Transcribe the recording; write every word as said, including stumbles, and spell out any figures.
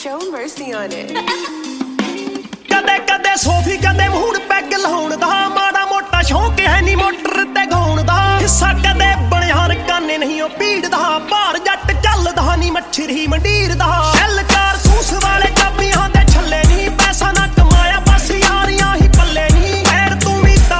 Show mercy on it. ਕਦੇ ਕਦੇ ਸੋਫੀ ਕਦੇ ਮੂਡ ਪੈਗ ਲਾਉਣ ਦਾ ਮਾੜਾ ਮੋਟਾ ਸ਼ੌਂਕ ਹੈ ਨੀ ਮੋਟਰ ਤੇ ਗਾਉਣ ਦਾ ਹਿੱਸਾ ਕਦੇ ਬਣਿਆ ਰਕਾਨੇ ਨਹੀਂ ਉਹ ਭੀੜ ਦਾ ਭਾਰ ਜੱਟ ਚੱਲਦਾ ਨੀ ਮੱਛਰੀ ਮੰਡੀਰ ਦਾ